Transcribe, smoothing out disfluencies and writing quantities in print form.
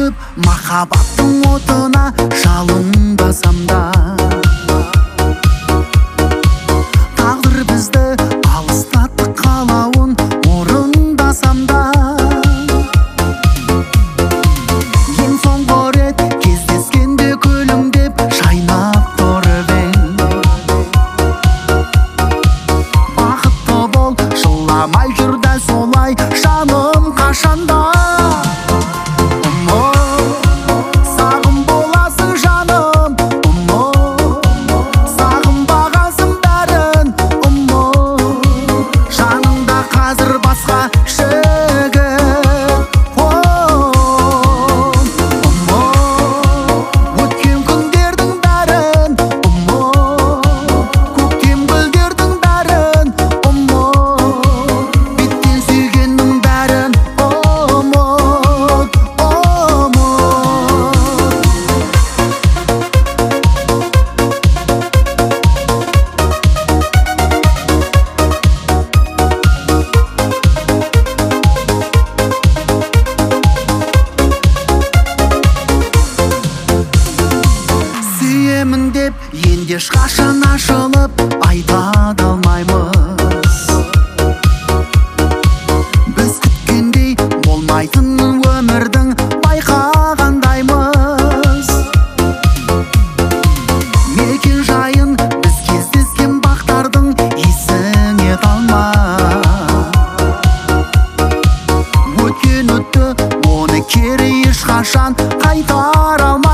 өтіп махаббаттың отына жалынбасам да, тағдыр бізді алыстатты қалауын орындасам да, ең соңғы рет кездескенде күлімдеп шайнап тұрып ең. Бақытты бол, жыламай жүр дәл солай жаным қашанда. Деп енді ешқашан ашылып айта да алмаймыз. Біз күткендей болмайтын өмірдің байқағандаймыз. Мекен жайын біз кездескен бақтардың есіне талма. Өткен өтті, оны кері ешқашан қайтара алмаймыз.